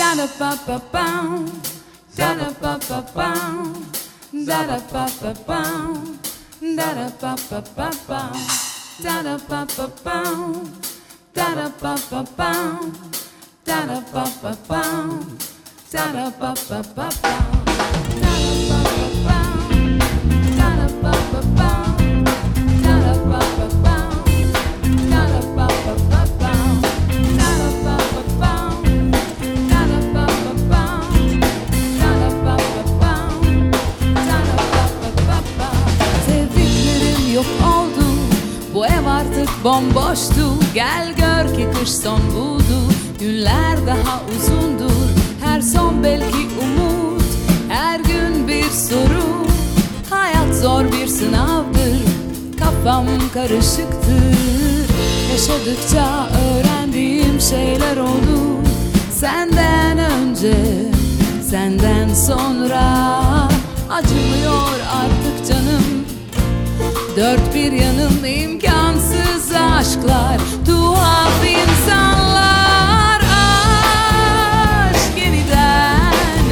da pa pa pam, da da pa pa pam, da da pa pa pam, da da pa pa pa pam, da da pa pa pam, da da pa pa pam, da da pa pa pam, da da pa pa pa pam, da da pa pa pam, da da pa pa pam, da da pa pa pam, da da pa pa pa pam, da da pa pa pam, da da pa pa pam, da da pa pa pam, da da pa pa pam. Sevdiklerim yok oldu, bu ev artık bomboştu. Gel gör ki kış son buldu, günler daha uzundur. Her son belki umut, her gün bir soru. Hayat zor bir sınavdır, kafam karışıktır. Yaşadıkça öğrendiğim şeyler oldu. Senden önce, senden sonra. Acımıyor artık canım, dört bir yanım imkansız aşklar, tuhaf insanlar. Aşk yeniden,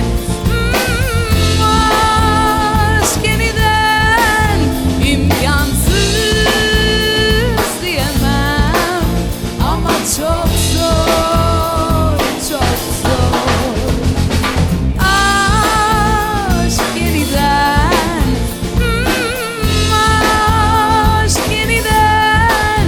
aşk yeniden, imkansız diyemem ama çok zor, çok zor. Aşk yeniden, aşk yeniden,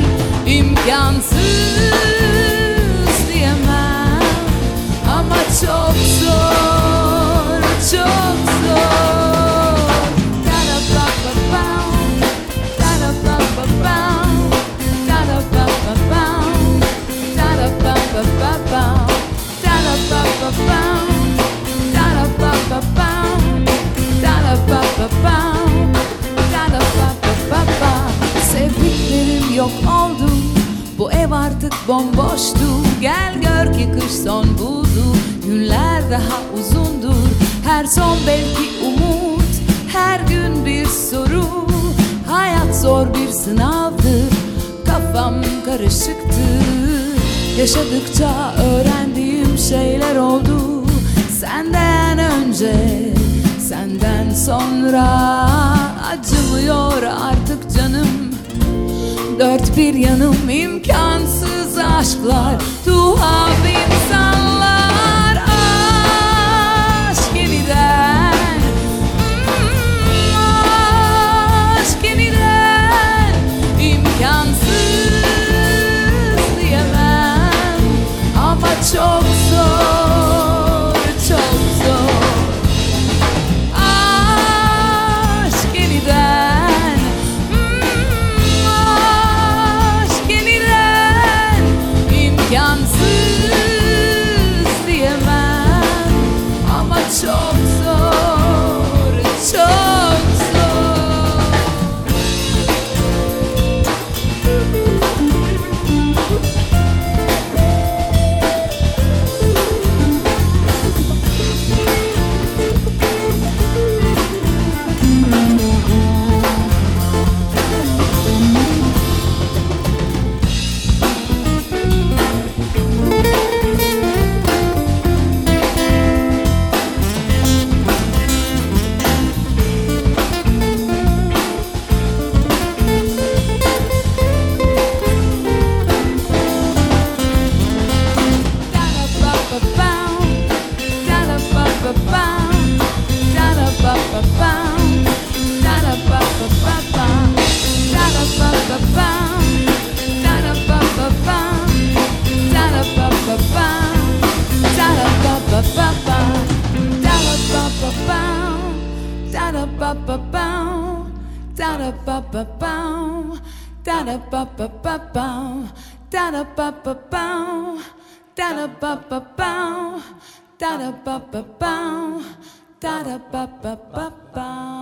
imkansız diyemem ama çok zor, çok zor. Da da pa pa pam, da da pa pa pam, da da pa pa pam, da da pa pa pa pam, da da pa pa pam, da da pa pa pam, da da pa pa pam, da da pa pa pa pam. Sevdiklerim yok oldu, bu ev artık bomboştu. Gel gör ki kış son buldu, günler daha uzundur. Her son belki umut, her gün bir soru. Hayat zor bir sınavdır, kafam karışıktır. Yaşadıkça öğrendiğim şeyler oldu. Senden önce, senden sonra. Acımıyor artık canım, dört bir yanım imkansız aşklar, tuhaf insanlar. Aşk yeniden, aşk yeniden, imkansız diyemem ama çok zor, çok zor. Aşk yeniden, aşk yeniden, imkansız diyemem ama çok zor, çok zor. Da da ba ba ba, da da ba ba ba ba.